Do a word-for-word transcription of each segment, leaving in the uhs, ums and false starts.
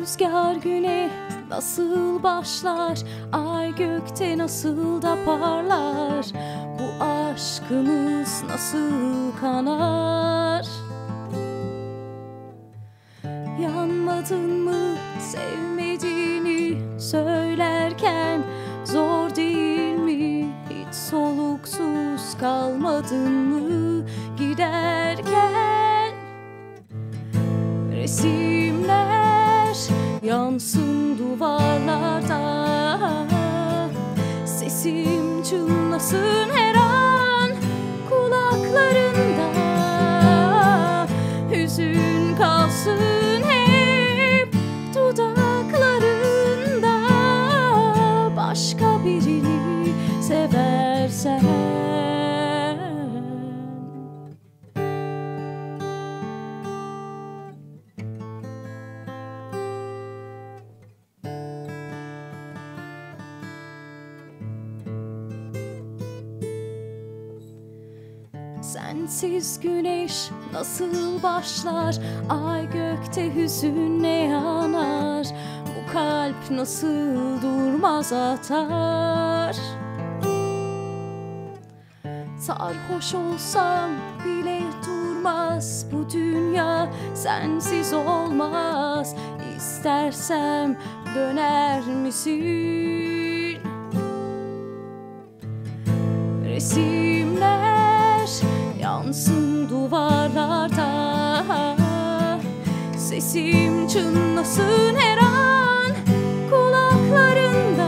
Rüzgar güne nasıl başlar, ay gökte nasıl da parlar, bu aşkımız nasıl kanar. Yanmadın mı sevmediğini söylerken, zor değil mi hiç soluksuz kalmadın mı giderken? Resimler yansın duvarlarda, sesim çınlasın her an kulaklarında, hüzün kalsın hep dudaklarında, başka birini seversen. Sensiz güneş nasıl başlar, ay gökte hüzünle yanar, bu kalp nasıl durmaz atar. Sarhoş olsam bile durmaz bu dünya, sensiz olmaz. İstersem döner misin? Resimler yansın duvarlarda, sesim çınlasın her an kulaklarında,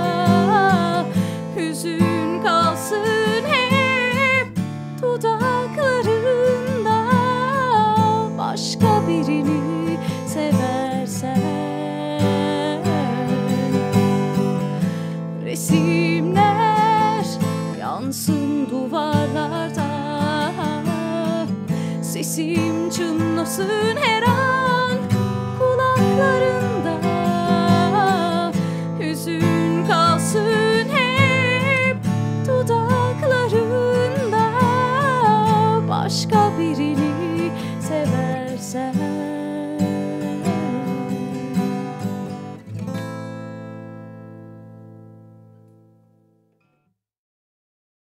hüzün kalsın hep dudaklarında, başka birini seversen. Resimler yansın duvarlarda, sesim çınlasın her an kulaklarında, hüzün kalsın hep dudaklarında, başka birini seversen.